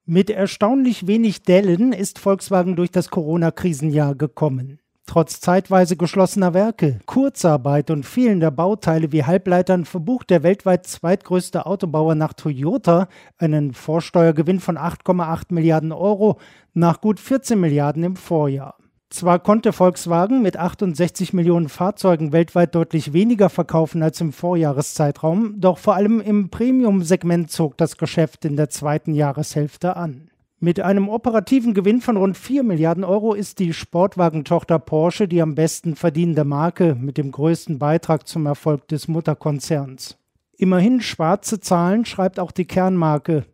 Mit erstaunlich wenig Dellen ist Volkswagen durch das Corona-Krisenjahr gekommen. Trotz zeitweise geschlossener Werke, Kurzarbeit und fehlender Bauteile wie Halbleitern verbucht der weltweit zweitgrößte Autobauer nach Toyota einen Vorsteuergewinn von 8,8 Milliarden Euro nach gut 14 Milliarden im Vorjahr. Zwar konnte Volkswagen mit 68 Millionen Fahrzeugen weltweit deutlich weniger verkaufen als im Vorjahreszeitraum, doch vor allem im Premium-Segment zog das Geschäft in der zweiten Jahreshälfte an. Mit einem operativen Gewinn von rund 4 Milliarden Euro ist die Sportwagentochter Porsche die am besten verdienende Marke mit dem größten Beitrag zum Erfolg des Mutterkonzerns. Immerhin schwarze Zahlen schreibt auch die Kernmarke.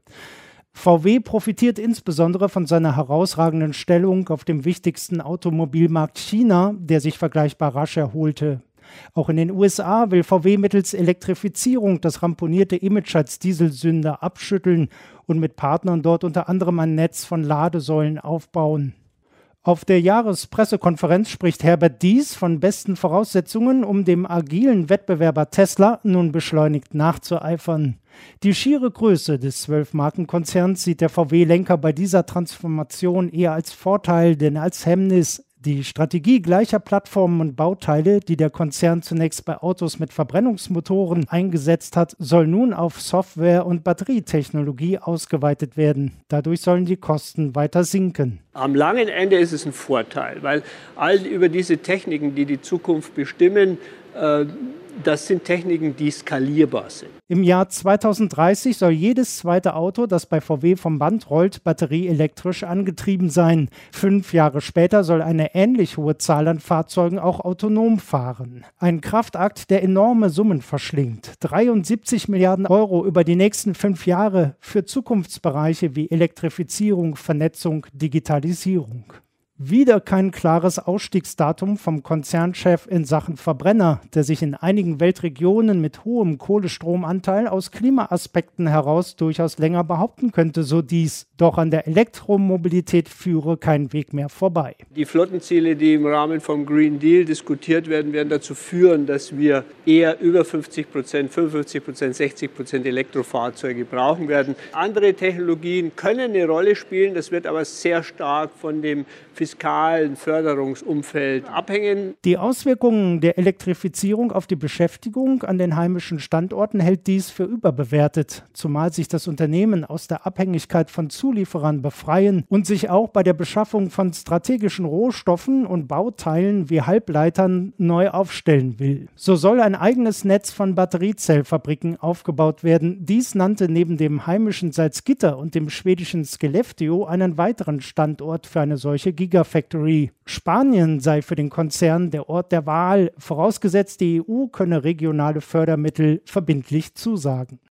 VW profitiert insbesondere von seiner herausragenden Stellung auf dem wichtigsten Automobilmarkt China, der sich vergleichbar rasch erholte. Auch in den USA will VW mittels Elektrifizierung das ramponierte Image als Dieselsünder abschütteln und mit Partnern dort unter anderem ein Netz von Ladesäulen aufbauen. Auf der Jahrespressekonferenz spricht Herbert Diess von besten Voraussetzungen, um dem agilen Wettbewerber Tesla nun beschleunigt nachzueifern. Die schiere Größe des 12-Marken-Konzerns sieht der VW-Lenker bei dieser Transformation eher als Vorteil, denn als Hemmnis. Die Strategie gleicher Plattformen und Bauteile, die der Konzern zunächst bei Autos mit Verbrennungsmotoren eingesetzt hat, soll nun auf Software- und Batterietechnologie ausgeweitet werden. Dadurch sollen die Kosten weiter sinken. Am langen Ende ist es ein Vorteil, weil über diese Techniken, die die Zukunft bestimmen, das sind Techniken, die skalierbar sind. Im Jahr 2030 soll jedes zweite Auto, das bei VW vom Band rollt, batterieelektrisch angetrieben sein. 5 Jahre später soll eine ähnlich hohe Zahl an Fahrzeugen auch autonom fahren. Ein Kraftakt, der enorme Summen verschlingt. 73 Milliarden Euro über die nächsten 5 Jahre für Zukunftsbereiche wie Elektrifizierung, Vernetzung, Digitalisierung. Wieder kein klares Ausstiegsdatum vom Konzernchef in Sachen Verbrenner, der sich in einigen Weltregionen mit hohem Kohlestromanteil aus Klimaaspekten heraus durchaus länger behaupten könnte, so Diess. Doch an der Elektromobilität führe kein Weg mehr vorbei. Die Flottenziele, die im Rahmen vom Green Deal diskutiert werden, werden dazu führen, dass wir eher über 50%, 55%, 60% Elektrofahrzeuge brauchen werden. Andere Technologien können eine Rolle spielen, das wird aber sehr stark von dem fiskalen Förderungsumfeld abhängen. Die Auswirkungen der Elektrifizierung auf die Beschäftigung an den heimischen Standorten hält Diess für überbewertet, zumal sich das Unternehmen aus der Abhängigkeit von Zulieferern befreien und sich auch bei der Beschaffung von strategischen Rohstoffen und Bauteilen wie Halbleitern neu aufstellen will. So soll ein eigenes Netz von Batteriezellfabriken aufgebaut werden. Diess nannte neben dem heimischen Salzgitter und dem schwedischen Skellefteå einen weiteren Standort für eine solche Gigafactory. Spanien sei für den Konzern der Ort der Wahl, vorausgesetzt die EU könne regionale Fördermittel verbindlich zusagen.